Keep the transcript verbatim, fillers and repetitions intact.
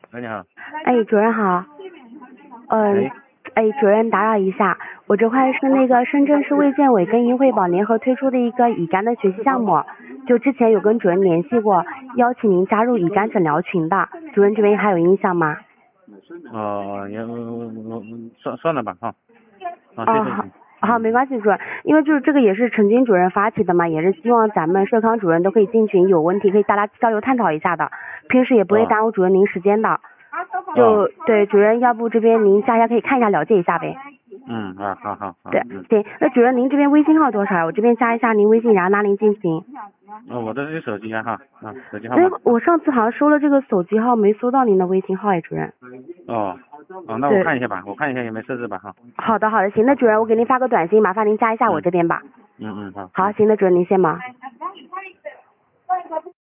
喂，你好。 哎，主任好。嗯， 哎， 哎，主任打扰一下，我这块是那个深圳市卫健委跟银惠宝联合推出的一个乙肝的学习项目，就之前有跟主任联系过，邀请您加入乙肝诊疗群的，主任这边还有印象吗？ 哦，也我我我算算了吧哈。啊，谢哦， 谢好， 你。 好，没关系，主任，因为就是这个也是陈军主任发起的嘛，也是希望咱们社康主任都可以进群，有问题可以大家交流探讨一下的，平时也不会哦耽误主任您时间的。 哦， 就对主任，要不这边您加一下可以看一下了解一下呗。 嗯啊，好好好， 对， 嗯。 行，那主任您这边微信号多少？我这边加一下您微信，然后拉您进群。 哦，我这是手机啊哈，啊，手机号哎， 码。 我上次好像收了这个手机号，没搜到您的微信号哎，主任。 哦哦，那我对， 看一下吧，我看一下有没有设置吧哈。 好的好的，行，那主任我给您发个短信，麻烦您加一下我嗯这边吧。 嗯嗯，好。 好，行，那主任您先忙。